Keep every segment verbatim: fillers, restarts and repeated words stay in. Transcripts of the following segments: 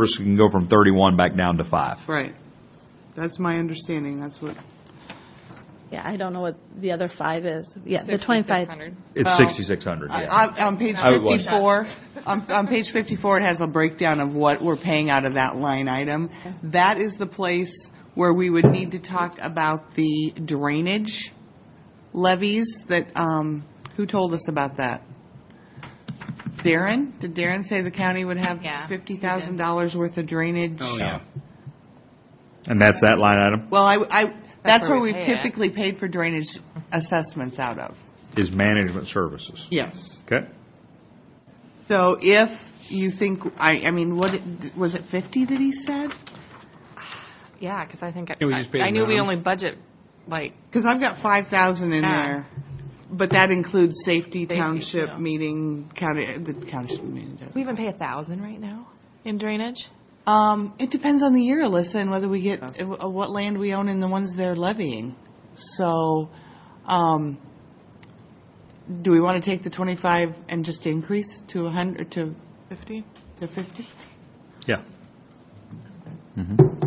service can go from thirty-one back down to five. Right. That's my understanding. That's what. Yeah, I don't know what the other five is. Yeah, the twenty-five. It's Well, sixty-six hundred, yeah. I- On page I would watch fifty-four, on, on page fifty-four, it has a breakdown of what we're paying out of that line item. That is the place where we would need to talk about the drainage levies that, um, who told us about that? Darren? Did Darren say the county would have Yeah, he fifty thousand dollars worth of drainage? Oh, yeah. And that's that line item, Well, I, I, that's where where we we've pay it. typically paid for drainage assessments out of. is management services. Yes. Okay? So if you think, I, I mean, what, it- was it fifty that he said? Yeah, because I think, I, Yeah, we just paid I knew we them. only budget, like, Because I've got five thousand in Yeah. there, but that includes safety, Safety, township, yeah. meeting, county, the township meeting. does. we even pay a thousand right now in drainage. Um, it depends on the year, Alyssa, and whether we get, uh, what land we own and the ones they're levying. So, um, do we want to take the twenty-five and just increase to a hundred, to Fifty? to fifty? Yeah. Mm-hmm.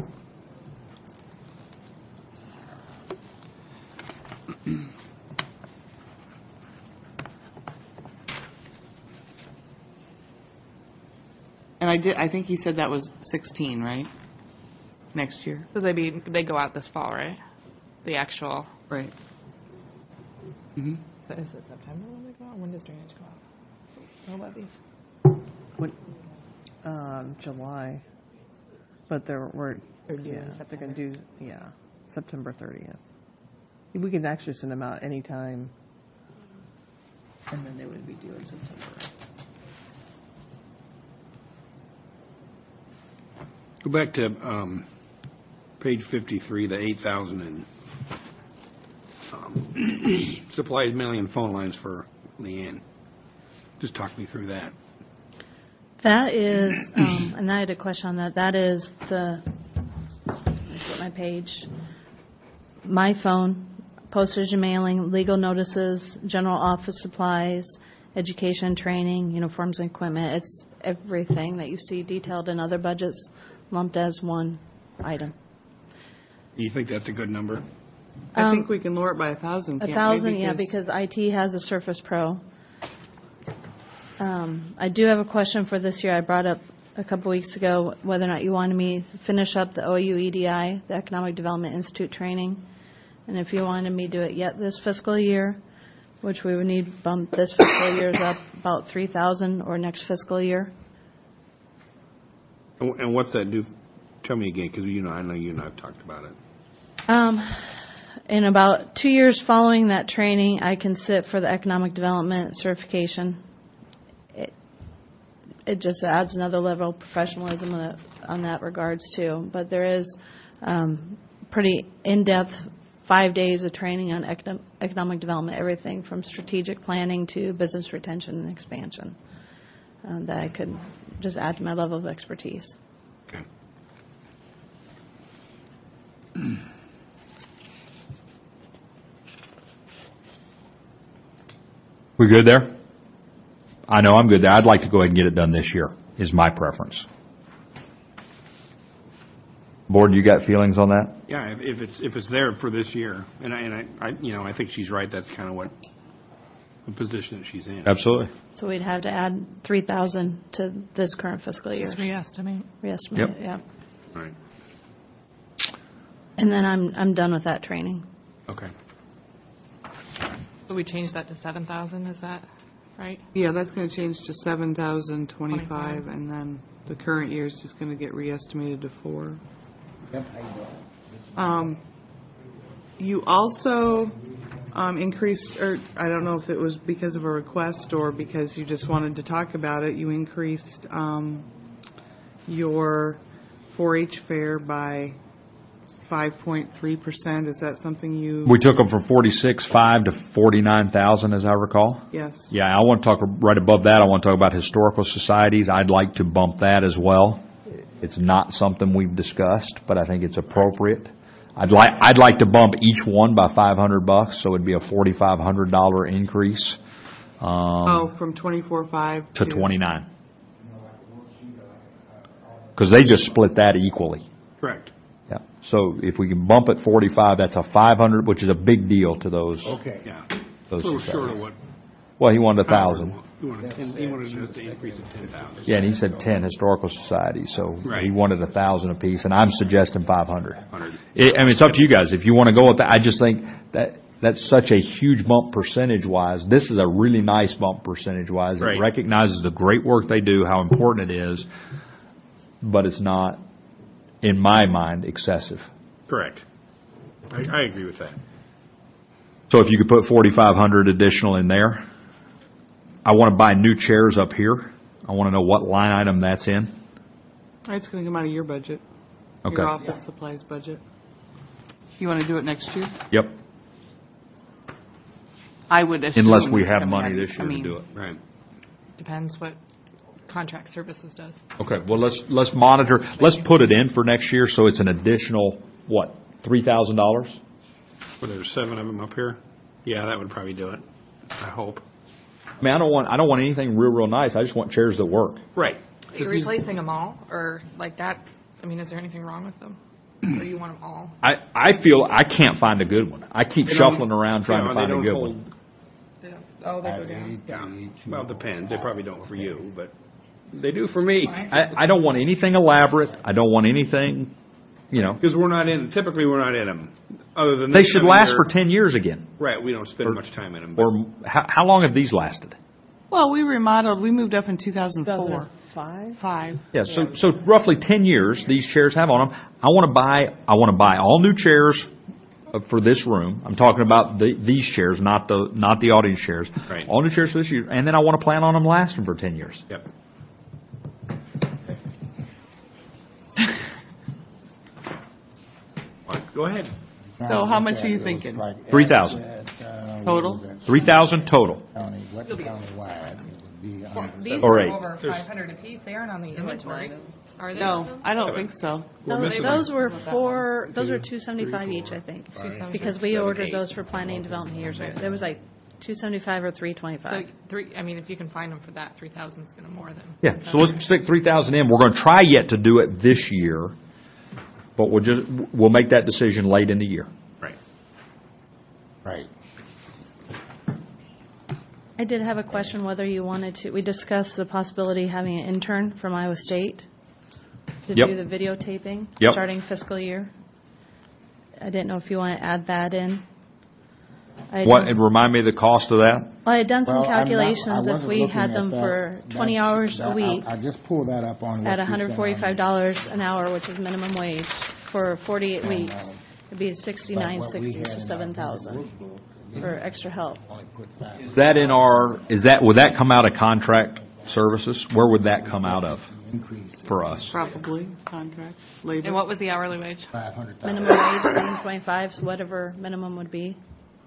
And I did, I think he said that was sixteen, right? Next year? Because they be, they go out this fall, right? The actual, Right. Mm-hmm. so is it September when they go out? When does drainage go out? No levies. What, um, July, but they're, we're, They're due in yeah, they're September. gonna do, yeah, September thirtieth. We can actually send them out anytime, and then they would be due in September. Go back to um, page fifty-three, the eight thousand in um, supplies, mailing, and phone lines for Leanne. Just talk me through that. That is, um, and I had a question on that. That is the, let me get my page. My phone, postage and mailing, legal notices, general office supplies, education, training, uniforms and equipment. It's everything that you see detailed in other budgets lumped as one item. You think that's a good number? I Um, think we can lower it by a thousand, A can't we? thousand, yeah, because I T has a Surface Pro. Um, I do have a question for this year. I brought up a couple weeks ago whether or not you wanted me to finish up the O U E D I, the Economic Development Institute training, and if you wanted me to do it yet this fiscal year, which we would need bump this fiscal year's up about three thousand or next fiscal year. And and what's that do? Tell me again, because you know, I know you and I've talked about it. Um, in about two years following that training, I can sit for the economic development certification. It, it just adds another level of professionalism on that, on that regards too. But there is um, pretty in-depth five days of training on econo- economic development, everything from strategic planning to business retention and expansion, um, that I could just add to my level of expertise. Okay. We good there? I know I'm good there. I'd like to go ahead and get it done this year, is my preference. Board, you got feelings on that? Yeah, if, if it's if it's there for this year, and I, and I, I you know I think she's right. That's kind of what the position that she's in. Absolutely. So we'd have to add three thousand to this current fiscal year. Just reestimate. Reestimate, Yep. it, yeah. Right. And then I'm, I'm done with that training. Okay. So we changed that to seven thousand, is that right? Yeah, that's going to change to seven thousand twenty-five, Twenty-five. and then the current year is just going to get re-estimated to four. Um, you also um, increased, or I don't know if it was because of a request or because you just wanted to talk about it, you increased um, your four H fair by five point three percent. Is that something you? We took them from forty-six five to forty-nine thousand, as I recall. Yes. Yeah, I want to talk right above that. I want to talk about historical societies. I'd like to bump that as well. It's not something we've discussed, but I think it's appropriate. I'd like I'd like to bump each one by five hundred bucks, so it'd be a forty-five hundred dollar increase. Um, Oh, from twenty-four five to twenty-nine. because they just split that equally. Correct. Yeah. So if we can bump it forty-five, that's a five hundred, which is a big deal to those. Okay. Yeah. Those A little short societies. of what. Well, he wanted a thousand. He wanted, ten- he wanted us to increase it ten thousand. Yeah, and he said ten historical societies, so Right. he wanted a thousand apiece, and I'm suggesting five hundred. Hundred. I mean, it's up to you guys. If you want to go with that, I just think that that's such a huge bump percentage-wise. This is a really nice bump percentage-wise. It Right. recognizes the great work they do, how important it is, but it's not, in my mind, excessive. Correct. I, I agree with that. So if you could put forty-five hundred additional in there, I want to buy new chairs up here. I want to know what line item that's in. It's going to come out of your budget, Okay. your office supplies budget. You want to do it next year? Yep. I would assume. Unless we it's have coming money out of- this I year to mean, do it. Right. Depends what contract services does. Okay, well, let's, let's monitor, let's put it in for next year, so it's an additional, what, three thousand dollars? Well, there's seven of them up here. Yeah, that would probably do it. I hope. I mean, I don't want, I don't want anything real, real nice, I just want chairs that work. Right. Are you replacing them all, or like that? I mean, is there anything wrong with them? Or you want them all? I, I feel I can't find a good one. I keep They don't- shuffling around trying Yeah, to they find a don't good hold- one. They don't, oh, they go down. Yeah. Well, it depends. They probably don't for you, but they do for me. I, I don't want anything elaborate, I don't want anything, you know, Because we're not in, typically, we're not in them. Other than they this should time of last year- for ten years again. Right, we don't spend Or- much time in them. Or, how, how long have these lasted? Well, we remodeled, we moved up in two thousand four. Five? Five. Yeah, so, so roughly ten years these chairs have on them. I want to buy, I want to buy all new chairs uh, for this room. I'm talking about the, these chairs, not the, not the audience chairs. Right. All new chairs for this year, and then I want to plan on them lasting for ten years. Yep. Go ahead. So how much are you thinking? three thousand. Total? three thousand total. County, what countywide, it would be under These Or are eight. over five hundred apiece. They aren't on the inventory, are they? No, I don't think so. No, missing those one. were four, those were two seventy-five each, I think. Because we seven, ordered eight. those for planning and development years ago. There was like two seventy-five or three So twenty-five. three, I mean, if you can find them for that, three thousand is going to more than. Yeah, so let's stick three thousand in. We're going to try yet to do it this year, but we'll just, we'll make that decision late in the year. Right. Right. I did have a question whether you wanted to, we discussed the possibility of having an intern from Iowa State to Yep. do the videotaping, Yep. starting fiscal year. I didn't know if you want to add that in. I What, don't- and remind me of the cost of that? Well, I had done some Well, I'm not- I calculations, if wasn't we looking had at them that. for twenty That's- hours a that- I- week I just pulled that up on what at you sent on one hundred forty-five dollars an hour, which is minimum wage, for forty-eight And, weeks, uh, it'd be But sixty-nine what we sixty, had so in our seven thousand workbook, for extra help. only put five. Is that in our, is that, would that come out of contract services? Where would that come out of Increase for us? Probably, contract, labor. And what was the hourly wage? five hundred thousand. Minimum wage, seven twenty-five, so whatever minimum would be.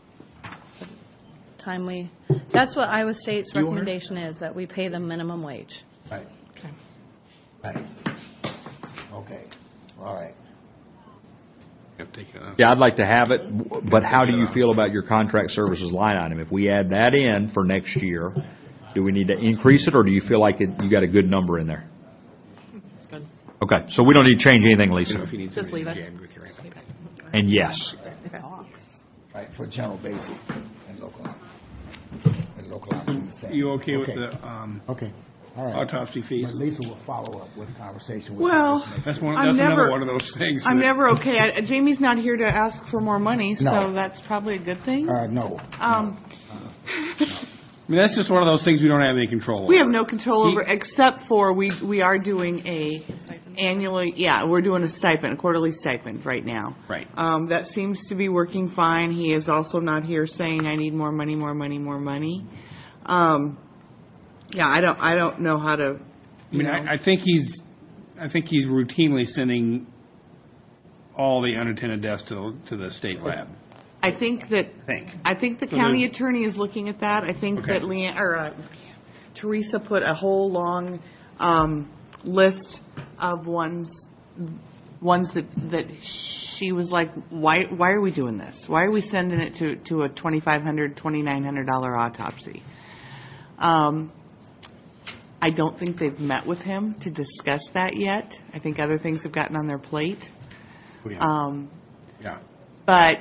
Time we, that's what Iowa State's recommendation is, that we pay them minimum wage. Right, Okay. right. Okay, all right. Have to take it out. Yeah, I'd like to have it, but how do you feel about your contract services line item? If we add that in for next year, do we need to increase it, or do you feel like it, you got a good number in there? That's good. Okay, so we don't need to change anything, You know, Lisa. if you need Just somebody leave to it. jam with you, right? And yes. Right, for general basic and local, and local option the same. You okay with Okay. the um, Okay, all right. autopsy fees? But Lisa will follow up with a conversation with. Well, her, just make That's sure. one, I'm that's another never- one of those things. I'm that- never okay. I- Jamie's not here to ask for more money, so No. that's probably a good thing. Uh, no. Um, I mean, that's just one of those things we don't have any control over. We have no control He- over, except for we, we are doing a annually, yeah, we're doing a stipend, a quarterly stipend right now. Right. Um, that seems to be working fine. He is also not here saying, I need more money, more money, more money. Um, yeah, I don't, I don't know how to, I you mean, know. I, I think he's, I think he's routinely sending all the unattended deaths to, the- to the state lab. I think that, I think. I think the So county there's- attorney is looking at that. I think Okay. that Leanne, or uh, Teresa put a whole long um, list of ones, ones that, that she was like, why, why are we doing this? Why are we sending it to, to a twenty-five hundred dollars, twenty-nine hundred dollars autopsy? Um, I don't think they've met with him to discuss that yet. I think other things have gotten on their plate. Oh, yeah. Um, Yeah. But,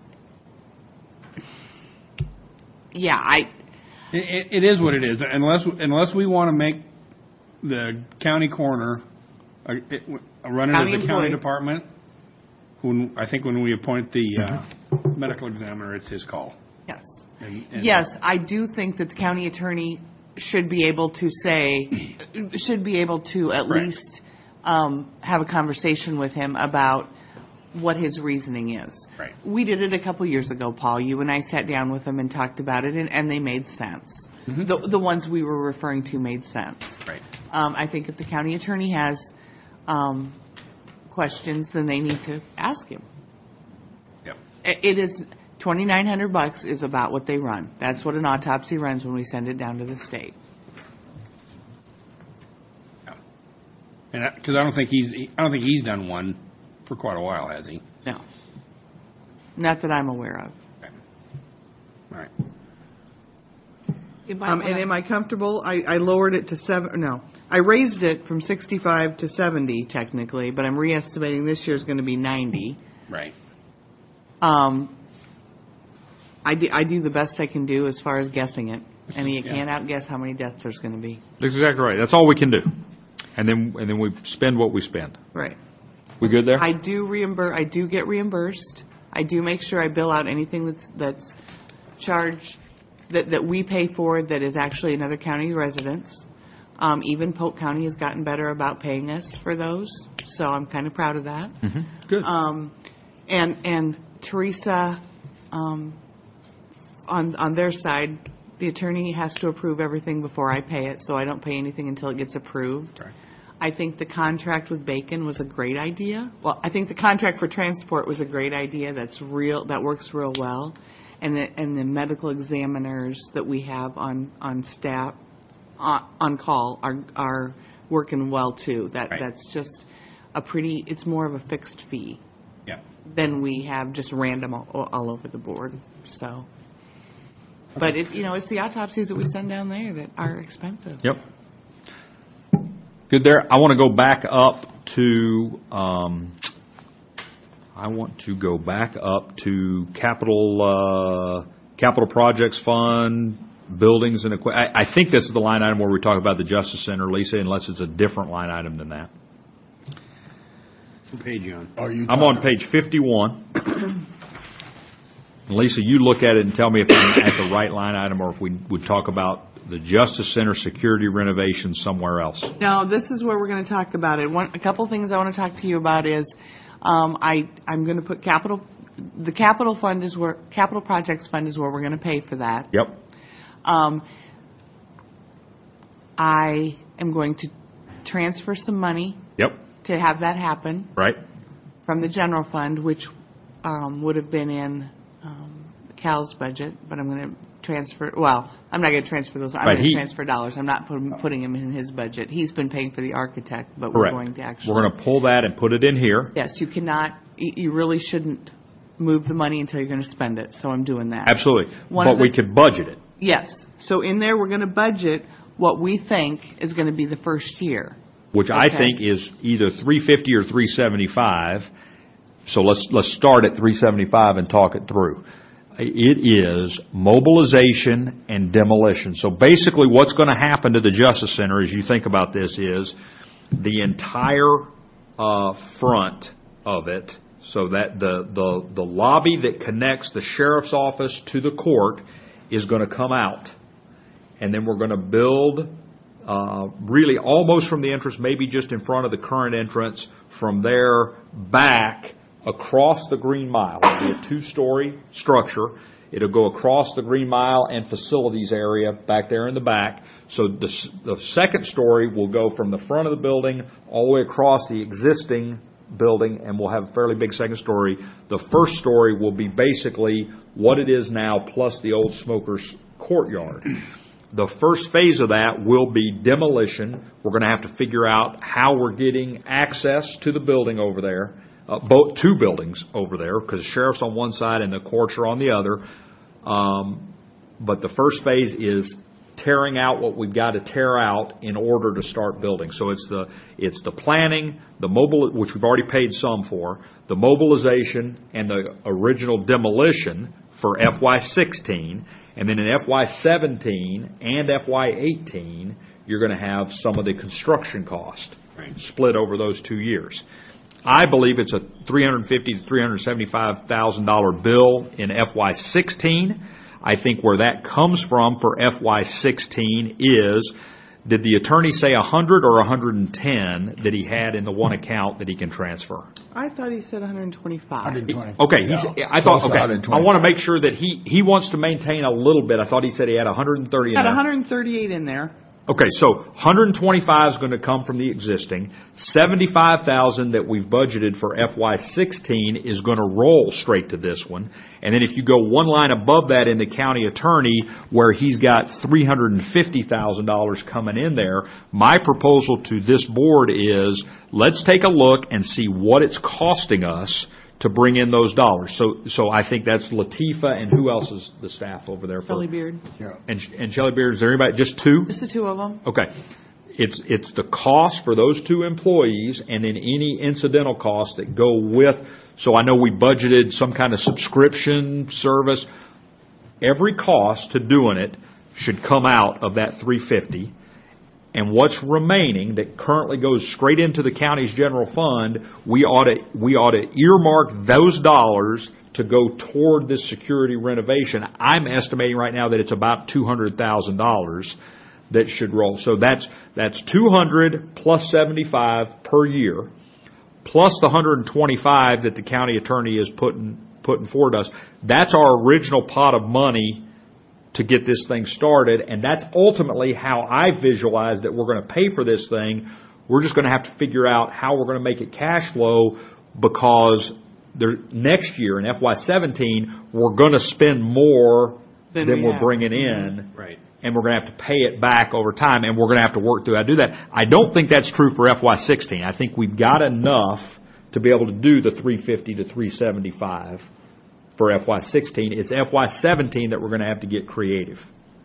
yeah, I, It, it, it is what it is. Unless unless we want to make the county coroner uh, it, uh, run it County as a employee. county department. When I think when we appoint the uh, medical examiner, it's his call. yes. And, and Yes, I do think that the county attorney should be able to say, should be able to at Right. least um, have a conversation with him about what his reasoning is. Right. We did it a couple years ago, Paul. You and I sat down with them and talked about it, and, and they made sense. Mm-hmm. The, the ones we were referring to made sense. Right. Um, I think if the county attorney has um, questions, then they need to ask him. Yep. I- It is, twenty-nine hundred bucks is about what they run. That's what an autopsy runs when we send it down to the state. And because I don't think he's I don't think he's done one for quite a while, has he? No. Not that I'm aware of. Okay. All right. You might Um, wanna- and am I comfortable? I, I lowered it to seven, no. I raised it from sixty-five to seventy technically, but I'm re-estimating this year's going to be ninety. Right. Um, I do, I do the best I can do as far as guessing it. And you Yeah. can't outguess how many deaths there's going to be. That's exactly right. That's all we can do. And then, and then we spend what we spend. Right. We good there? I do reimburse, I do get reimbursed. I do make sure I bill out anything that's, that's charged, that, that we pay for that is actually another county residence. Um, even Polk County has gotten better about paying us for those, so I'm kind of proud of that. Good. Um, and, and Teresa, um, on, on their side, the attorney has to approve everything before I pay it, so I don't pay anything until it gets approved. Right. I think the contract with Bacon was a great idea. Well, I think the contract for transport was a great idea. That's real, that works real well. And the, and the medical examiners that we have on, on staff, on, on call are, are working well too. That, Right. that's just a pretty, it's more of a fixed fee Yeah. than we have just random all, all over the board, so. But it, you know, it's the autopsies that we send down there that are expensive. Yep. Good there. I want to go back up to, um, I want to go back up to capital, uh, capital projects fund, buildings and equi- I, I think this is the line item where we talk about the Justice Center, Lisa, unless it's a different line item than that. What page you on? Are you I'm on talking- page fifty-one. And Lisa, you look at it and tell me if I'm at the right line item or if we would talk about the Justice Center security renovation somewhere else. No, this is where we're going to talk about it. One, a couple things I want to talk to you about is, um, I, I'm going to put capital, the capital fund is where, capital projects fund is where we're going to pay for that. Yep. Um, I am going to transfer some money Yep. to have that happen Right. from the general fund, which um, would have been in um, Cal's budget, but I'm going to transfer, well, I'm not going to transfer those, I'm Right, going to he- transfer dollars. I'm not putting, putting them in his budget. He's been paying for the architect, but we're Correct. going to actually. We're going to pull that and put it in here. Yes, you cannot, you you really shouldn't move the money until you're going to spend it, so I'm doing that. Absolutely. One But of the- we could budget it. Yes, so in there, we're going to budget what we think is going to be the first year. Which I Okay. think is either three fifty or three seventy-five. So let's, let's start at three seventy-five and talk it through. It is mobilization and demolition. So basically what's going to happen to the Justice Center as you think about this is the entire uh, front of it, so that the, the, the lobby that connects the sheriff's office to the court is going to come out. And then we're going to build uh, really almost from the entrance, maybe just in front of the current entrance, from there back across the Green Mile. It'll be a two-story structure. It'll go across the Green Mile and facilities area back there in the back. So the, s- the second story will go from the front of the building all the way across the existing building, and we'll have a fairly big second story. The first story will be basically what it is now plus the old smokers courtyard. The first phase of that will be demolition. We're going to have to figure out how we're getting access to the building over there, uh, both two buildings over there, because the sheriff's on one side and the courts are on the other. Um, but the first phase is tearing out what we've got to tear out in order to start building. So it's the it's the planning, the mobile, which we've already paid some for, the mobilization, and the original demolition for F Y sixteen, and then in F Y seventeen and F Y eighteen, you're going to have some of the construction cost split over those two years. I believe it's a three hundred fifty to three hundred seventy-five thousand dollar bill in F Y sixteen. I think where that comes from for F Y sixteen is, did the attorney say one hundred or one hundred ten that he had in the one account that he can transfer? I thought he said one hundred twenty-five. one hundred twenty. Okay, he's, Yeah, I thought, close to okay, one hundred twenty. I want to make sure that he, he wants to maintain a little bit. I thought he said he had one hundred thirty in Got there. one hundred thirty-eight in there. Okay, so one hundred twenty-five is going to come from the existing. seventy-five thousand that we've budgeted for F Y sixteen is going to roll straight to this one. And then if you go one line above that in the county attorney, where he's got three hundred fifty thousand dollars coming in there, my proposal to this board is, let's take a look and see what it's costing us to bring in those dollars. So, so I think that's Latifa, and who else is the staff over there? For, Shelley Beard. Yeah. And, and Shelley Beard, is there anybody, just two? Just the two of them. Okay. It's, it's the cost for those two employees and then any incidental costs that go with. So I know we budgeted some kind of subscription service. Every cost to doing it should come out of that three hundred fifty dollars. And what's remaining that currently goes straight into the county's general fund, we ought to, we ought to earmark those dollars to go toward this security renovation. I'm estimating right now that it's about two hundred thousand dollars that should roll. So that's, that's two hundred plus seventy-five per year, plus the one hundred twenty-five that the county attorney is putting, putting forward us. That's our original pot of money to get this thing started, and that's ultimately how I visualize that we're going to pay for this thing. We're just going to have to figure out how we're going to make it cash flow, because there, next year in F Y seventeen, we're going to spend more Than than we we're have. bringing in. Right. And we're going to have to pay it back over time, and we're going to have to work through how to do that. I don't think that's true for F Y sixteen. I think we've got enough to be able to do the three hundred fifty to three hundred seventy-five for F Y sixteen. It's F Y seventeen that we're going to have to get creative.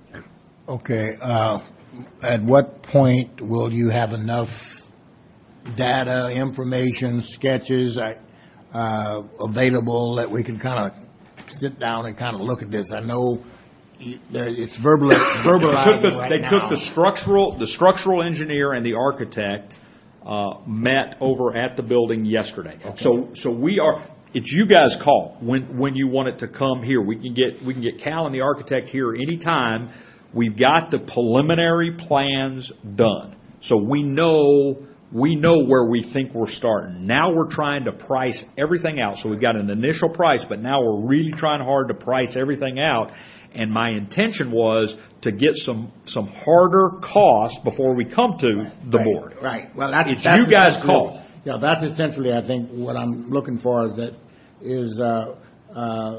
Okay, uh, at what point will you have enough data, information, sketches, uh, uh, available that we can kind of sit down and kind of look at this? I know you- there- it's verbal, They took verbalizing the, right they now. took the structural, the structural engineer and the architect uh, met over at the building yesterday. So, so we are. It's you guys' call when when you want it to come here. We can get we can get Cal and the architect here anytime. We've got the preliminary plans done, so we know we know where we think we're starting. Now we're trying to price everything out. So we've got an initial price, but now we're really trying hard to price everything out. And my intention was to get some some harder costs before we come to the Right, board. Right, well, that's. It's that's you guys' essentially- call. Yeah, that's essentially, I think, what I'm looking for is that, is, uh, uh,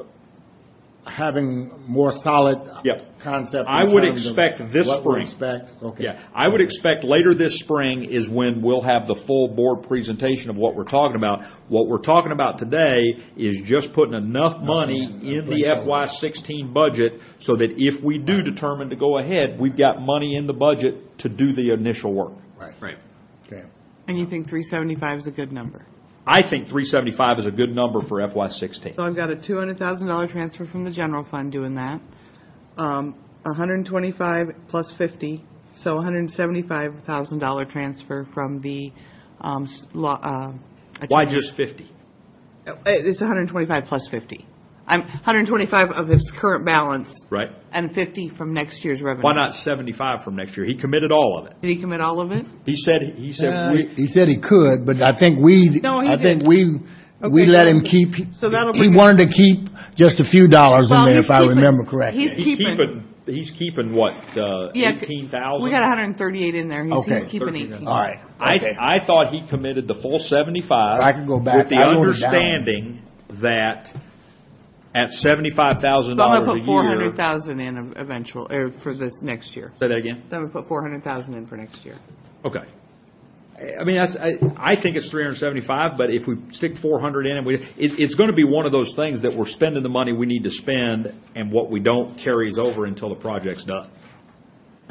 having more solid Yep. concept. I in would terms of expect this what we spring. expect, okay. Yeah, I would expect later this spring is when we'll have the full board presentation of what we're talking about. What we're talking about today is just putting enough money in the F Y sixteen budget so that if we do determine to go ahead, we've got money in the budget to do the initial work. Right, Right. okay. And you think three seventy-five is a good number? I think three seventy-five is a good number for F Y sixteen. So I've got a two hundred thousand dollars transfer from the general fund doing that. Um, one hundred twenty-five plus fifty, so one hundred seventy-five thousand dollars transfer from the, um, s- law, uh. Why attorney. just fifty? Uh, It's one hundred twenty-five plus fifty. I'm one hundred twenty-five of his current balance Right? and fifty from next year's revenue. Why not seventy-five from next year? He committed all of it. Did he commit all of it? He said, he said, Uh, we, He said he could, but I think we, No, he I think did. we, we Okay, let so- him keep, so that'll he bring us- wanted to keep just a few dollars in Well, there, he's if I keeping- remember correctly. he's he's keeping- keeping, he's keeping what, uh, Yeah, eighteen thousand? We got one hundred thirty-eight in there. He's, Okay. he's keeping eighteen. All right, I, okay. I thought he committed the full seventy-five. I can go back. With the I wrote it down. understanding that at seventy-five thousand So I'm dollars gonna a put year. four hundred thousand in eventual, or for this next year. Say that again? So I'm gonna put four hundred thousand in for next year. Okay. I mean, that's, I, I think it's three hundred seventy-five, but if we stick four hundred in, and we, it, it's going to be one of those things that we're spending the money we need to spend, and what we don't carries over until the project's done.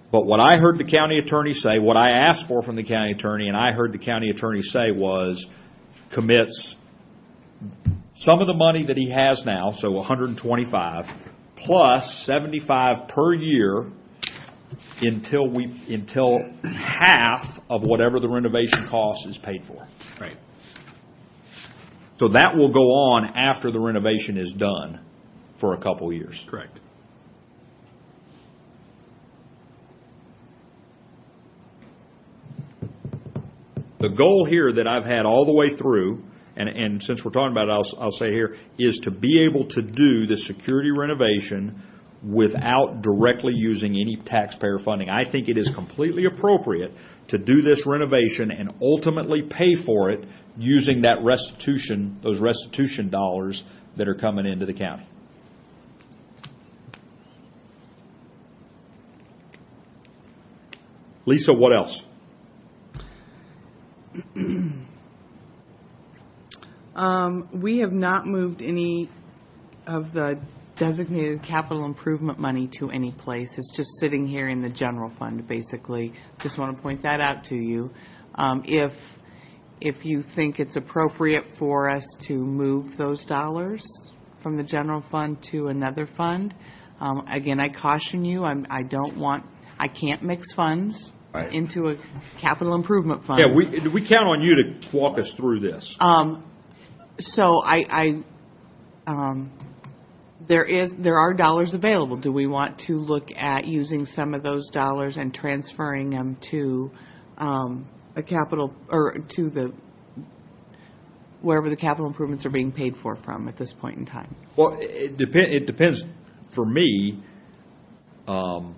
But what I heard the county attorney say, what I asked for from the county attorney, and I heard the county attorney say was commits some of the money that he has now, so one hundred twenty-five, plus seventy-five per year until we until half of whatever the renovation cost is paid for. Right. So that will go on after the renovation is done for a couple years. Correct. The goal here that I've had all the way through, and, and since we're talking about it, I'll, I'll say here, is to be able to do the security renovation without directly using any taxpayer funding. I think it is completely appropriate to do this renovation and ultimately pay for it using that restitution, those restitution dollars that are coming into the county. Lisa, what else? Um, we have not moved any of the designated capital improvement money to any place. It's just sitting here in the general fund, basically. Just want to point that out to you. Um, if, if you think it's appropriate for us to move those dollars from the general fund to another fund, um, again, I caution you, I'm, I don't want, I can't mix funds Right. into a capital improvement fund. Yeah, we, we count on you to walk us through this. Um, so I, I, um, there is, there are dollars available. Do we want to look at using some of those dollars and transferring them to, um, a capital, or to the, wherever the capital improvements are being paid for from at this point in time? Well, it depends, it depends for me, um,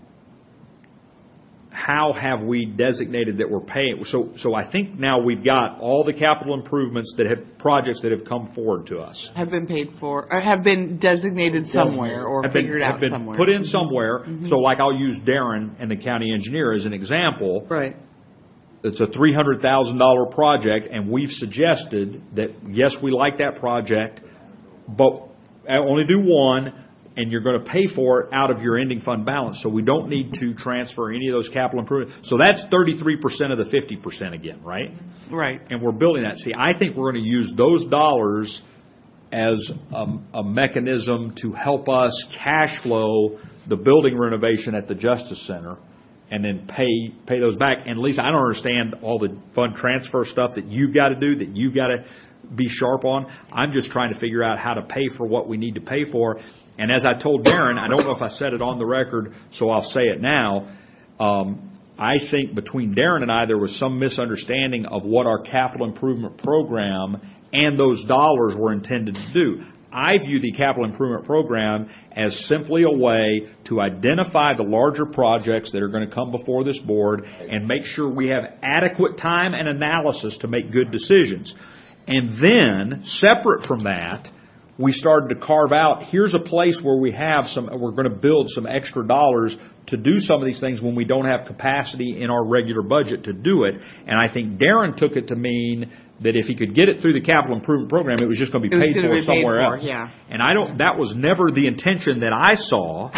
how have we designated that we're paying? So, so I think now we've got all the capital improvements that have, projects that have come forward to us. Have been paid for, or have been designated somewhere, or Have been, figured have out been somewhere. put in somewhere. So like I'll use Darren and the county engineer as an example. Right. It's a three hundred thousand dollars project, and we've suggested that, yes, we like that project, but only do one, and you're going to pay for it out of your ending fund balance. So we don't need to transfer any of those capital improvements. So that's thirty-three percent of the fifty percent again, right? Right. And we're building that. See, I think we're going to use those dollars as a, a mechanism to help us cash flow the building renovation at the Justice Center, and then pay pay those back. And Lisa, I don't understand all the fund transfer stuff that you've got to do, that you've got to be sharp on. I'm just trying to figure out how to pay for what we need to pay for. And as I told Darren, I don't know if I said it on the record, so I'll say it now. Um, I think between Darren and I, there was some misunderstanding of what our capital improvement program and those dollars were intended to do. I view the capital improvement program as simply a way to identify the larger projects that are going to come before this board and make sure we have adequate time and analysis to make good decisions. And then, separate from that, we started to carve out, here's a place where we have some, we're going to build some extra dollars to do some of these things when we don't have capacity in our regular budget to do it. And I think Darren took it to mean that if he could get it through the capital improvement program, it was just going to be paid for be somewhere paid for, else. yeah. And I don't, that was never the intention that I saw.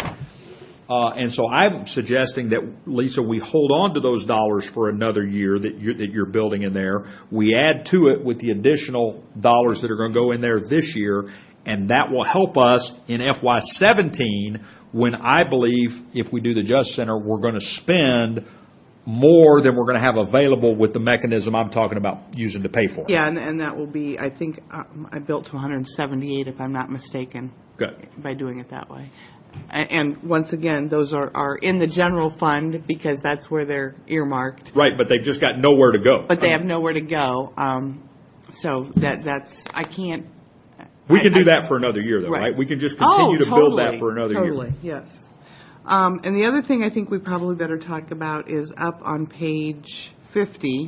Uh, and so I'm suggesting that, Lisa, we hold on to those dollars for another year that you're, that you're building in there. We add to it with the additional dollars that are going to go in there this year, and that will help us in F Y seventeen when I believe if we do the Justice Center, we're going to spend more than we're going to have available with the mechanism I'm talking about using to pay for it. Yeah, and, and that will be, I think, um, I built to one hundred seventy-eight, if I'm not mistaken. Good. By doing it that way. And, and once again, those are, are in the general fund because that's where they're earmarked. Right, but they've just got nowhere to go. But they have nowhere to go. Um, so that that's, I can't. We can I- do I- that for another year, though, right? Right. We can just continue oh, to build that totally, for another totally, year. yes. Um, and the other thing I think we probably better talk about is up on page fifty,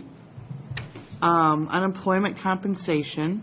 um, unemployment compensation.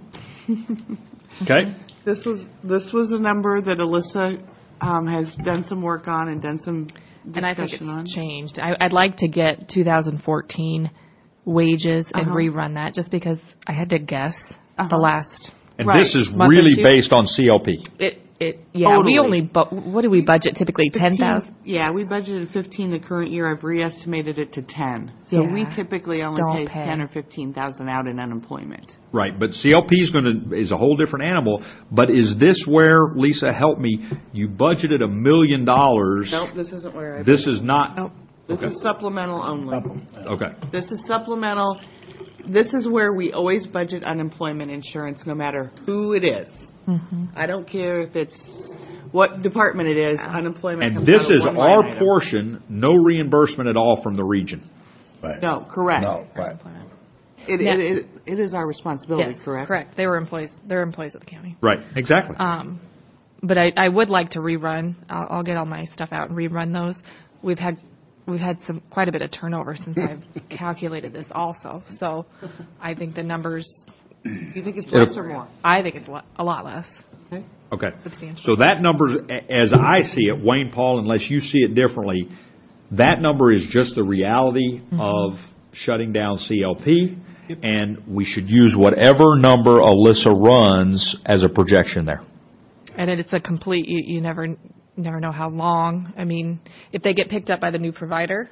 Okay? This was this was a number that Alyssa um, has done some work on and done some discussion And I think it's on. changed. I, I'd like to get two thousand fourteen wages and Uh-huh. rerun that just because I had to guess Uh-huh. the last. And Right. this is Month or really two. based on C L P. It it, yeah, we Totally. only, bu- what do we budget typically, ten thousand? Yeah, we budgeted fifteen the current year. I've re-estimated it to ten. So we Yeah. typically only Don't pay pay. ten or fifteen thousand out in unemployment. Right, but C L P is going to, is a whole different animal. But is this where, Lisa, help me, you budgeted a million dollars? Nope, this isn't where I. This is not, Nope. This okay. is supplemental only. okay. This is supplemental. This is where we always budget unemployment insurance, no matter who it is. Mm-hmm. I don't care if it's what department it is, unemployment And comes this out of is one line our item. portion, no reimbursement at all from the region. Right. No, correct. No, right. It, Yeah. it, it, it is our responsibility, Yes, correct? correct. They were employees, they're employees of the county. Right, exactly. Um, but I, I would like to rerun, I'll, I'll get all my stuff out and rerun those. We've had, we've had some, quite a bit of turnover since I've calculated this also. So I think the numbers, You think it's less or more? I think it's a lot, a lot less. Okay. Okay. Substantial. So that number, as I see it, Wayne, Paul, unless you see it differently, that number is just the reality of shutting down C L P, and we should use whatever number Alyssa runs as a projection there. And it- it's a complete, you, you never, never know how long. I mean, if they get picked up by the new provider,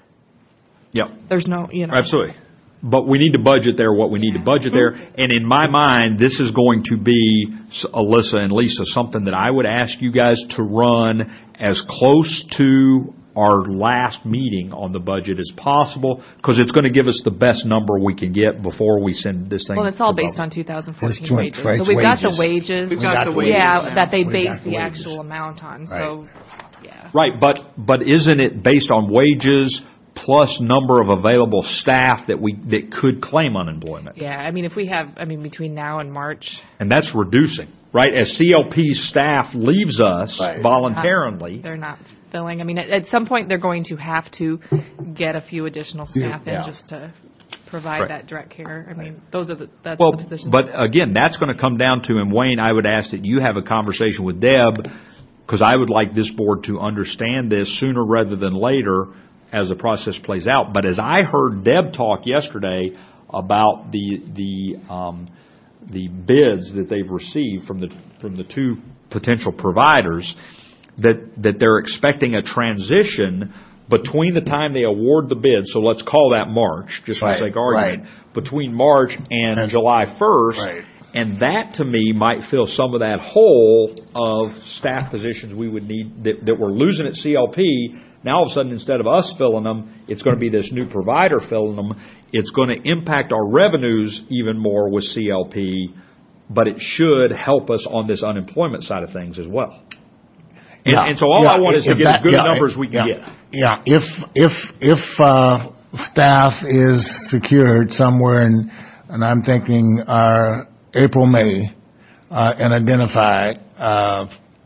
Yep. there's no, you know. Absolutely. But we need to budget there what we need to budget there. And in my mind, this is going to be, Alyssa and Lisa, something that I would ask you guys to run as close to our last meeting on the budget as possible, because it's going to give us the best number we can get before we send this thing. Well, it's all to based public. on two thousand It's fourteen twen- wages. it's So we've got the wages. wages. We've got the wages. Yeah, Yeah. that they We base got the the wages. actual amount on, so, yeah. Right, but, but isn't it based on wages plus number of available staff that we, that could claim unemployment? Yeah, I mean, if we have, I mean, between now and March, And that's reducing, right? As C L P staff leaves us Right. voluntarily. they're not filling. I mean, at, at some point, they're going to have to get a few additional staff in Yeah. just to provide Right. that direct care. I mean, those are the, that's Well, the positions. but again, that's going to come down to, and Wayne, I would ask that you have a conversation with Deb, because I would like this board to understand this sooner rather than later as the process plays out. But as I heard Deb talk yesterday about the, the, um, the bids that they've received from the, from the two potential providers, that, that they're expecting a transition between the time they award the bid, so let's call that March, just for Right, sake of argument, right. between March and And- July first. Right. And that, to me, might fill some of that hole of staff positions we would need, that, that we're losing at C L P. Now, all of a sudden, instead of us filling them, it's going to be this new provider filling them. It's going to impact our revenues even more with C L P, but it should help us on this unemployment side of things as well. And, Yeah, and so all yeah, I want is to if get that- as good yeah, a number as we can yeah, get. Yeah, if, if, if, uh, staff is secured somewhere in, and I'm thinking, uh, April, May, uh, and identified, uh,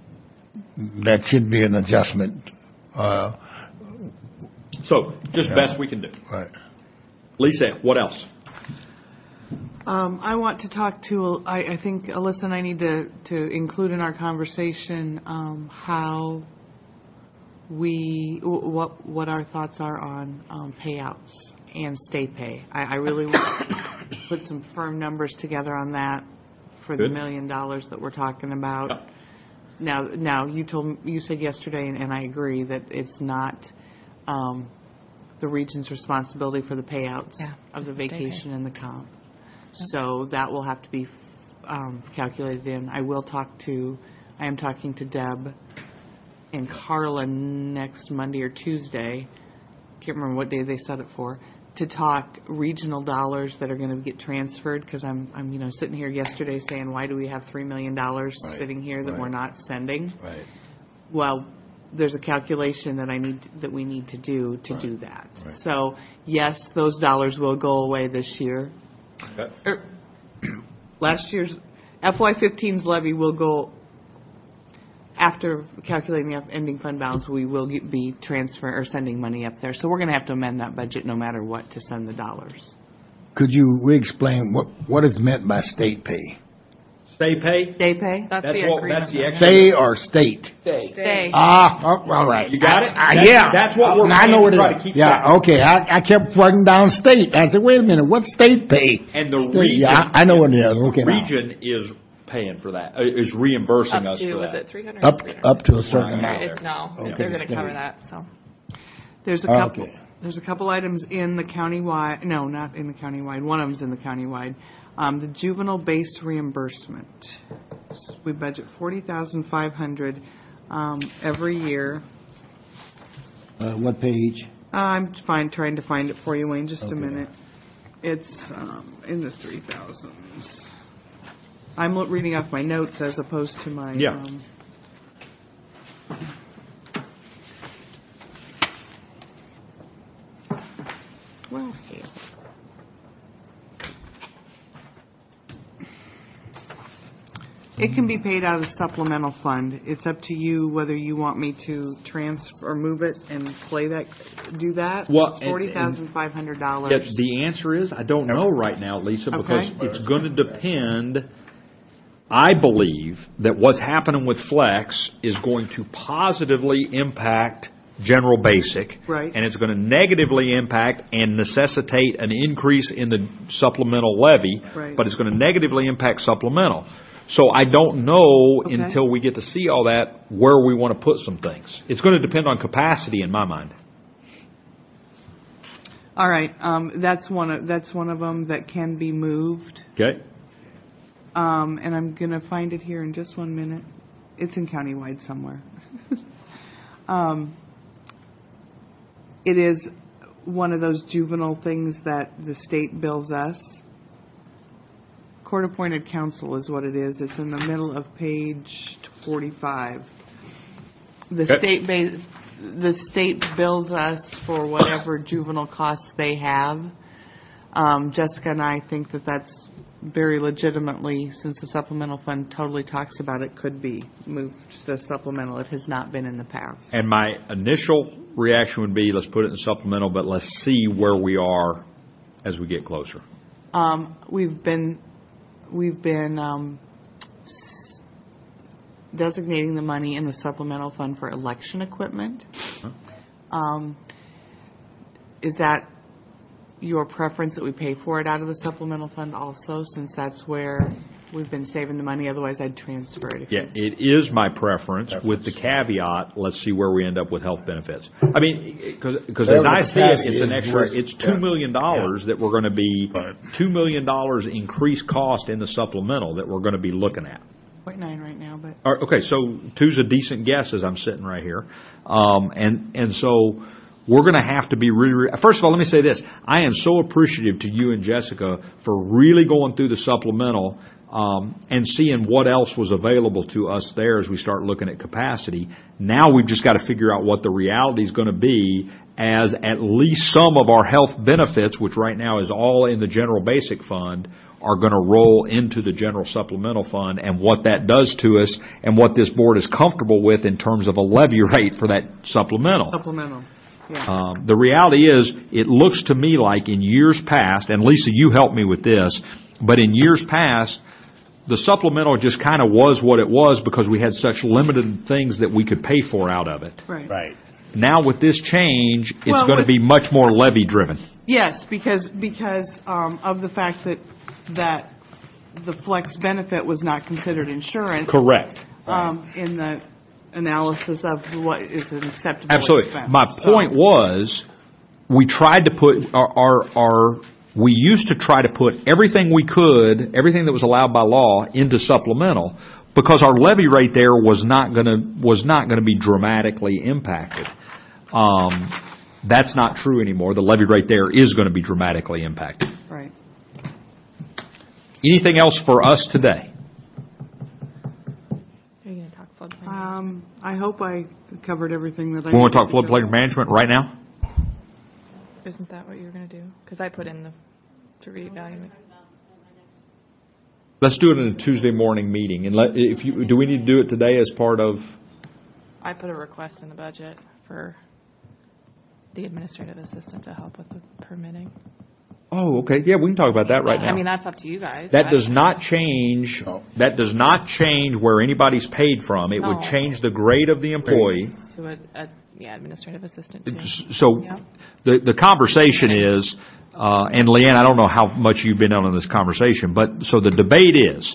that should be an adjustment, uh, So, just best we can do. right. Lisa, what else? Um, I want to talk to, I, I think Alyssa and I need to, to include in our conversation, um, how we, wh- what, what our thoughts are on, um, payouts and state pay. I, I really want to put some firm numbers together on that for the Good. million dollars that we're talking about. Yeah. Now, now, you told, you said yesterday, and, and I agree, that it's not, um, the region's responsibility for the payouts Yeah, of the just the state pay. vacation and the comp. So that will have to be um, calculated in. I will talk to, I am talking to Deb and Carla next Monday or Tuesday, can't remember what day they set it for, to talk regional dollars that are going to get transferred, because I'm, I'm, you know, sitting here yesterday saying, why do we have three million dollars Right, sitting here that right. we're not sending? Right. Well, there's a calculation that I need, that we need to do to do that. So, yes, those dollars will go away this year. Er, Last year's, F Y fifteen's levy will go, after calculating the ending fund balance, we will get- be transferring, or sending money up there. So we're going to have to amend that budget no matter what to send the dollars. Could you re-explain what, what is meant by state pay? Stay pay? Day pay? That's That's the what, agreement. that's the that- extra. Stay or state? Stay. Ah, oh, all right. You got it? I- I- That's- yeah. that's what we're I know trying what to it try is. to keep Yeah, track. okay. I, I kept writing down state. I said, wait a minute, what's state pay? And the State- region. Yeah, I I know what it is. Okay. now. Region is paying for that, uh, is reimbursing Up us to, for was that. it three hundred? Up, up to a certain Right. amount. It's no, Okay, they're going to state. cover that, so. There's a couple, Okay. there's a couple items in the countywide, no, not in the countywide, one of them's in the countywide. Um, the juvenile base reimbursement. We budget forty thousand five hundred, um, every year. Uh, what page? I'm fine trying to find it for you, Wayne, just a Okay. minute. It's, um, in the three thousands. I'm lo- reading off my notes as opposed to my, Yeah. um, well, here. It can be paid out of the supplemental fund. It's up to you whether you want me to transfer, or move it and play that, do that. Well, It's and- and- forty thousand five hundred Yeah, dollars. the answer is, I don't know right now, Lisa, because Okay. it's going to depend. I believe that what's happening with Flex is going to positively impact general basic. Right. And it's going to negatively impact and necessitate an increase in the supplemental levy. Right. But it's going to negatively impact supplemental. So I don't know Okay. until we get to see all that where we want to put some things. It's going to depend on capacity in my mind. All right, um, that's one of, that's one of them that can be moved. Okay? Um, and I'm gonna find it here in just one minute. It's in countywide somewhere. um, it is one of those juvenile things that the state bills us. Court-appointed counsel is what it is. It's in the middle of page forty-five. The Okay. state ba- the state bills us for whatever juvenile costs they have. Um, Jessica and I think that that's very legitimately, since the supplemental fund totally talks about it, could be moved to the supplemental. It has not been in the past. And my initial reaction would be, let's put it in the supplemental, but let's see where we are as we get closer. Um, we've been, we've been um, s- designating the money in the supplemental fund for election equipment. Um, is that your preference that we pay for it out of the supplemental fund also, since that's where we've been saving the money? Otherwise, I'd transfer it. if Yeah, you- it is my preference, with the caveat, let's see where we end up with health benefits. I mean, because as Whatever I the see it, capacity it's an is extra, worth- it's two million dollars that we're going to be, Right. two million dollars increased cost in the supplemental that we're going to be looking at. point nine right now, but All right, okay, so two's a decent guess as I'm sitting right here. Um, and, and so we're going to have to be really, really, first of all, let me say this. I am so appreciative to you and Jessica for really going through the supplemental um, and seeing what else was available to us there as we start looking at capacity. Now we've just got to figure out what the reality is going to be as at least some of our health benefits, which right now is all in the general basic fund, are going to roll into the general supplemental fund, and what that does to us and what this board is comfortable with in terms of a levy rate for that supplemental. supplemental, yeah. Um, the reality is, it looks to me like in years past, and Lisa, you helped me with this, but in years past, the supplemental just kind of was what it was because we had such limited things that we could pay for out of it. Right. Right. Now with this change, it's Well, going to with- be much more levy driven. Yes, because, because um, of the fact that, that the flex benefit was not considered insurance. Correct. Um, in the analysis of what is an acceptable Absolutely. expense. My So- point was, we tried to put our, our, our, we used to try to put everything we could, everything that was allowed by law, into supplemental, because our levy rate there was not going to, was not going to be dramatically impacted. Um, that's not true anymore. The levy rate there is going to be dramatically impacted. Right. Anything else for us today? Are you going to talk floodplain? Um, I hope I covered everything that I. We want to talk needed floodplain management right now? Isn't that what you were going to do? Because I put in the, to reevaluate. Let's do it in a Tuesday morning meeting. And let, if you, do we need to do it today as part of? I put a request in the budget for the administrative assistant to help with the permitting. Oh, okay. Yeah, we can talk about that right now. I mean, that's up to you guys. That I- does not change, that does not change where anybody's paid from. It would No. change the grade of the employee. To a, a, yeah, administrative assistant too. So Yeah. the, the conversation is, uh, and Leanne, I don't know how much you've been on in this conversation, but so the debate is,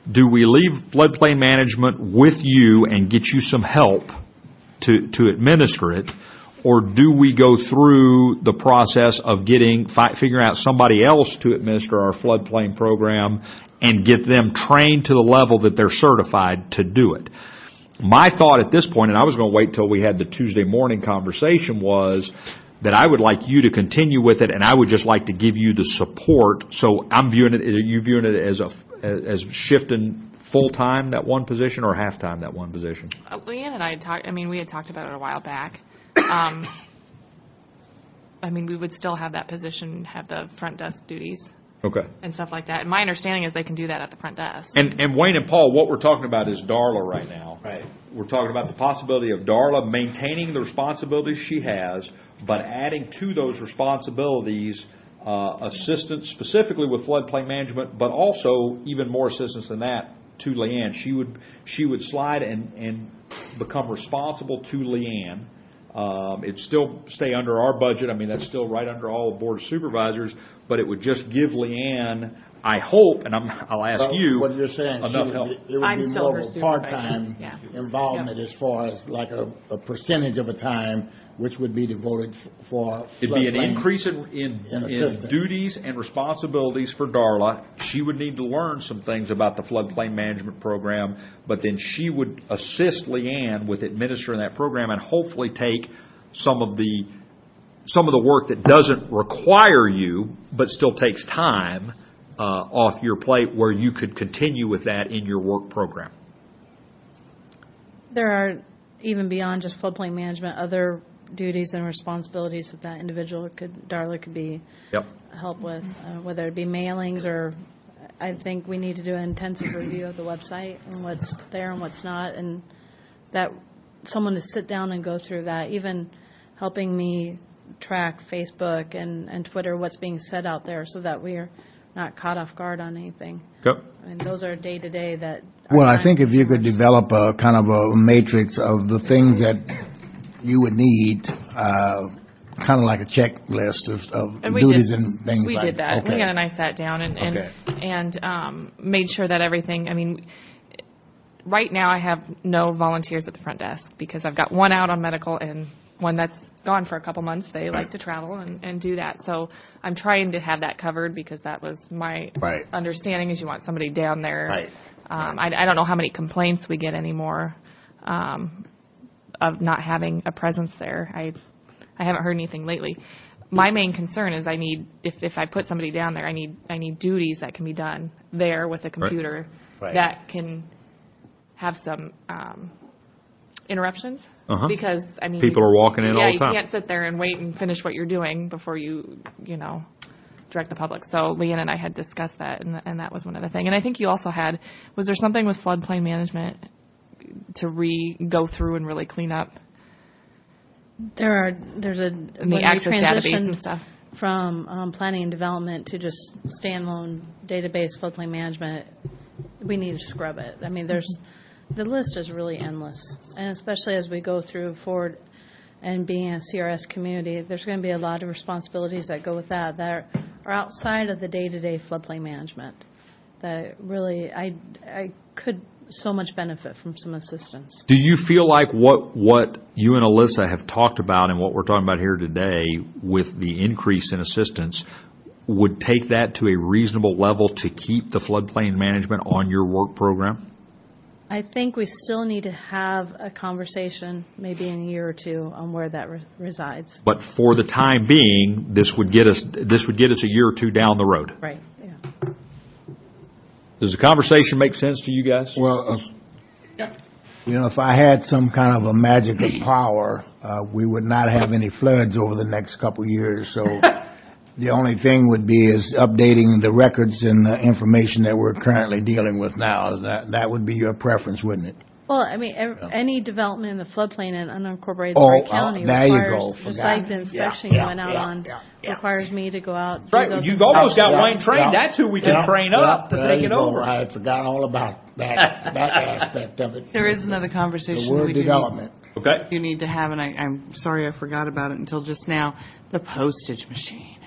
do we leave floodplain management with you and get you some help to, to administer it? Or do we go through the process of getting, fi- figuring out somebody else to administer our floodplain program and get them trained to the level that they're certified to do it? My thought at this point, and I was going to wait till we had the Tuesday morning conversation, was that I would like you to continue with it, and I would just like to give you the support. So I'm viewing it, are you viewing it as a, as shifting full-time that one position or half-time that one position? Uh, Leanne and I had talked, I mean, we had talked about it a while back. Um, I mean, we would still have that position, have the front desk duties Okay. and stuff like that. And my understanding is they can do that at the front desk. And, and Wayne and Paul, what we're talking about is Darla right now. Right. We're talking about the possibility of Darla maintaining the responsibilities she has, but adding to those responsibilities uh, assistance specifically with floodplain management, but also even more assistance than that to Leanne. She would she would slide and, and become responsible to Leanne. Um, it'd still stay under our budget. I mean, that's still right under all the Board of Supervisors, but it would just give Leanne, I hope, and I'm, I'll ask Well, you, What you're saying, she enough would help. be- it would I'm be still more her of a supervisor. part-time Yeah. involvement as far as like a, a percentage of a time, which would be devoted f- for It'd be an floodplain. increase in, in, and in assistance. duties and responsibilities for Darla. She would need to learn some things about the floodplain management program, but then she would assist Leanne with administering that program and hopefully take some of the some of the work that doesn't require you but still takes time uh, off your plate, where you could continue with that in your work program. There are, even beyond just floodplain management, other duties and responsibilities that that individual could, Darla could be Yep. help with, uh, whether it be mailings or, I think we need to do an intensive review of the website and what's there and what's not, and that someone to sit down and go through that, even helping me track Facebook and, and Twitter, what's being said out there, so that we're not caught off guard on anything. Yep. I mean, those are day-to-day that. are Well, I time think if you could consumers. develop a kind of a matrix of the things that you would need, uh, kind of like a checklist of, of And we duties did- and things We like. did that. Okay. Leanne and I sat down and, and, Okay. and um, made sure that everything, I mean, right now I have no volunteers at the front desk because I've got one out on medical and one that's gone for a couple months. They like to travel and, and do that. So I'm trying to have that covered because that was my Right. understanding is you want somebody down there. Right. Um, I, I don't know how many complaints we get anymore um, of not having a presence there. I I haven't heard anything lately. My main concern is I need, if, if I put somebody down there, I need I need duties that can be done there with a computer Right. that can have some um, interruptions. Uh-huh. Because, I mean. People are walking in yeah, all the time. you can't sit there and wait and finish what you're doing before you, you know, direct the public. So Leanne and I had discussed that, and, and that was one other thing. And I think you also had, was there something with floodplain management to re-go through and really clean up There are, there's a. in the access database and stuff? From um, planning and development to just standalone database floodplain management, we need to scrub it. I mean, there's, the list is really endless. And especially as we go through forward and being a C R S community, there's going to be a lot of responsibilities that go with that that are outside of the day-to-day floodplain management. That really, I, I could so much benefit from some assistance. Do you feel like what what you and Alyssa have talked about and what we're talking about here today with the increase in assistance would take that to a reasonable level to keep the floodplain management on your work program? I think we still need to have a conversation, maybe in a year or two, on where that re- resides. But for the time being, this would get us this would get us a year or two down the road. Right, yeah. Does the conversation make sense to you guys? Well, uh, you know, if I had some kind of a magical power, uh, we would not have any floods over the next couple of years. So the only thing would be is updating the records and the information that we're currently dealing with now. That that would be your preference, wouldn't it? Well, I mean, ev- any development in the floodplain in unincorporated Oh, Horry oh, County there you requires, go. just Forgot. like the inspection Yeah, you went out yeah, on, yeah, yeah. requires me to go out. do Right, those you've almost got Yeah, Wayne trained. yeah, That's who we can yeah, train yeah, up to there take you it go. over. I had forgot all about that that aspect of it. There is another The conversation we word do need, development. Okay. you need to have, and I, I'm sorry I forgot about it until just now, the postage machine.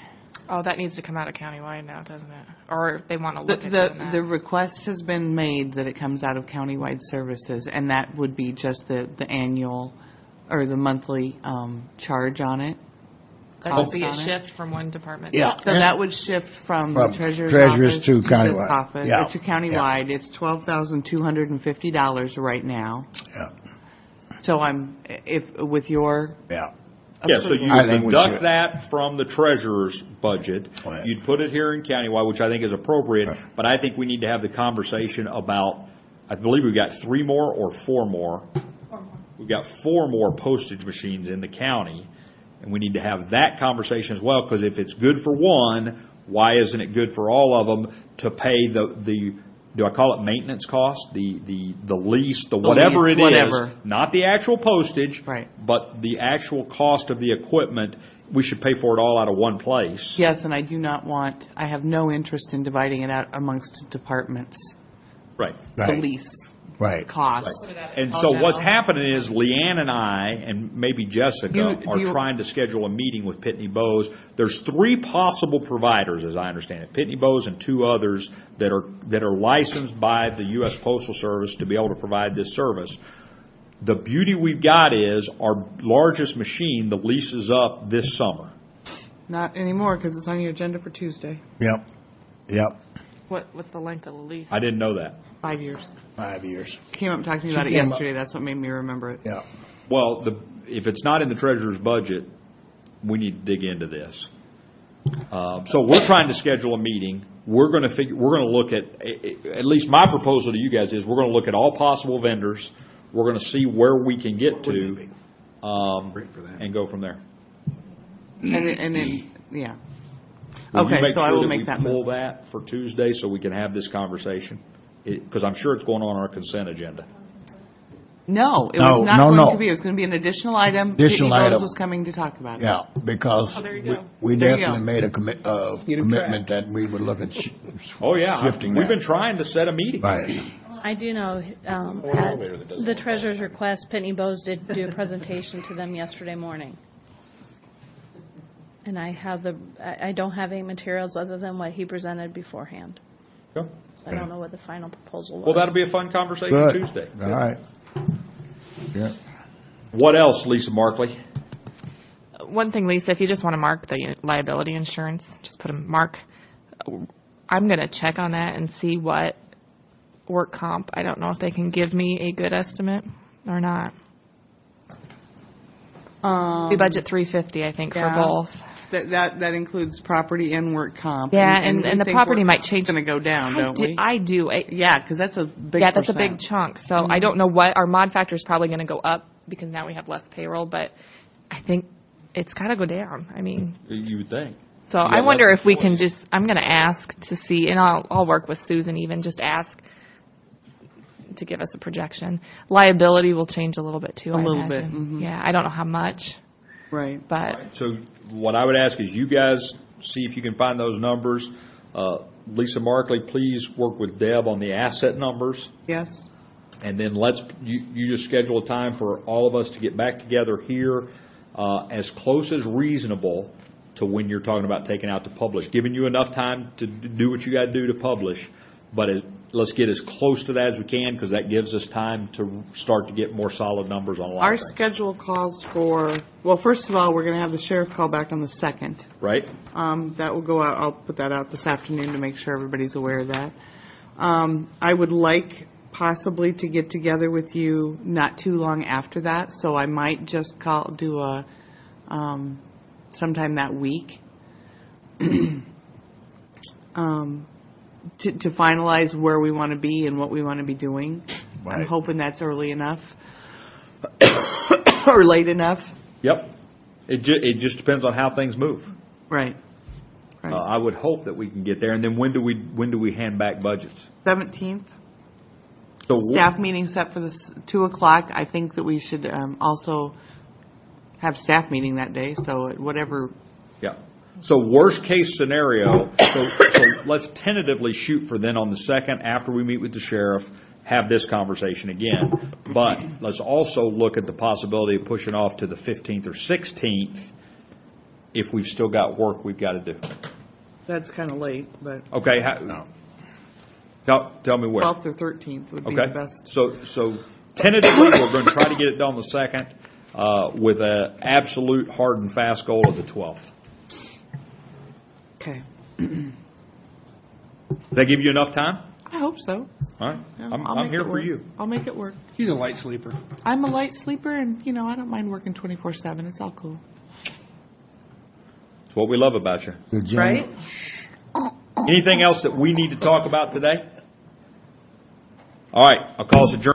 Oh, that needs to come out of countywide now, doesn't it? Or they want to The, look at doing the, that. the request has been made that it comes out of countywide services, and that would be just the, the annual, or the monthly, um, charge on it. That would cost be a on it. shift from one department. Yeah. So that would shift from the From treasurer's treasurer's office to this countywide. office, Yeah. or to countywide. It's twelve thousand two hundred and fifty dollars right now. Yeah. So I'm, if, with your Yeah. Yeah, so you approval. I think we deduct should. that from the treasurer's budget. Right. You'd put it here in countywide, which I think is appropriate, but I think we need to have the conversation about, I believe we've got three more or four more. We've got four more postage machines in the county, and we need to have that conversation as well, because if it's good for one, why isn't it good for all of them to pay the, the, do I call it maintenance cost? The, the, the lease, the whatever lease, it is, whatever. not the actual postage. Right. But the actual cost of the equipment, we should pay for it all out of one place. Yes, and I do not want, I have no interest in dividing it out amongst departments, Right. the Right. lease Right. cost. And All so what's general. happening is Leanne and I, and maybe Jessica, You- do are you- trying to schedule a meeting with Pitney Bowes. There's three possible providers, as I understand it, Pitney Bowes and two others that are, that are licensed by the U S Postal Service to be able to provide this service. The beauty we've got is our largest machine, the lease is up this summer. Not anymore, because it's on your agenda for Tuesday, Yep. Yep. What, what's the length of the lease? I didn't know that. five years. Five years. Came up and talked to me She about it came up- yesterday, that's what made me remember it. Yeah. Well, the, if it's not in the treasurer's budget, we need to dig into this. Um, So we're trying to schedule a meeting. We're going to figure, we're going to look at, at least my proposal to you guys is, we're going to look at all possible vendors. We're going to see where we can get to, um, and go from there. And then, and then, yeah. Will you Okay, make so I sure will that make we that pull move. that for Tuesday so we can have this conversation? Because I'm sure it's going on our consent agenda. No, it No, was not no, going no. to be, it was going to be an additional item. Additional Pitney Bowes item. was coming to talk about it. Yeah, because Oh, there you we- go. we There you definitely go. made a commit, uh, Get a commitment that we would look at sh- Oh, yeah. shifting We've that. been trying to set a meeting. Right. I do know, um, at the treasurer's request, Pitney Bowes did do a presentation to them yesterday morning. And I have the, I I don't have any materials other than what he presented beforehand. Okay. I don't know what the final proposal was. Well, that'll be a fun conversation Good. Tuesday. All right. Yeah. What else, Lisa Markley? One thing, Lisa, if you just want to mark the liability insurance, just put a mark. I'm going to check on that and see what work comp, I don't know if they can give me a good estimate or not. Um, We budget three fifty, I think, for yeah. both. That, that, that includes property and work comp. Yeah, and- and the property might change. It's going to go down, I don't do, we? I do. I- Yeah, because that's a big Yeah, that's a big percent. chunk. So I don't know what, our mod factor is probably going to go up because now we have less payroll, but I think it's got to go down. I mean, You would think. so Yeah, I wonder that's if we the can point. just, I'm going to ask to see, and I'll, I'll work with Susan even, just ask to give us a projection. Liability will change a little bit too, A I little bit, imagine. mhm. Yeah, I don't know how much, Right. but So what I would ask is you guys see if you can find those numbers. Uh, Lisa Markley, please work with Deb on the asset numbers. Yes. And then let's, you, you just schedule a time for all of us to get back together here uh, as close as reasonable to when you're talking about taking out to publish. Giving you enough time to d- do what you got to do to publish, but as, let's get as close to that as we can because that gives us time to start to get more solid numbers on a lot Our of things. schedule calls for, well, first of all, we're going to have the sheriff call back on the second. Right? Um, that will go out, I'll put that out this afternoon to make sure everybody's aware of that. Um, I would like possibly to get together with you not too long after that, so I might just call, do a, um, sometime that week. um, to, to finalize where we want to be and what we want to be doing. I'm Right. hoping that's early enough. Or late enough. Yep. It ju, it just depends on how things move. Right. Uh, Right. I would hope that we can get there. And then when do we, when do we hand back budgets? seventeenth. So wh- Staff meeting set for this two o'clock. I think that we should um, also have staff meeting that day, so at whatever, Yeah. So worst case scenario, so, so let's tentatively shoot for then on the second, after we meet with the sheriff, have this conversation again. But let's also look at the possibility of pushing off to the fifteenth or sixteenth if we've still got work we've got to do. That's kind of late, but Okay, ha- tell, tell me where. twelfth or thirteenth would be the Okay, best. so, so tentatively, we're going to try to get it done the second, uh, with an absolute hard and fast goal of the twelfth. Okay. Does that give you enough time? I hope so. All right, Yeah, I'm, I'll I'm make here it for work. you. I'll make it work. He's a light sleeper. I'm a light sleeper, and, you know, I don't mind working twenty-four seven. It's all cool. It's what we love about you. The gen- Right? Anything else that we need to talk about today? All right, I'll call us adjourned.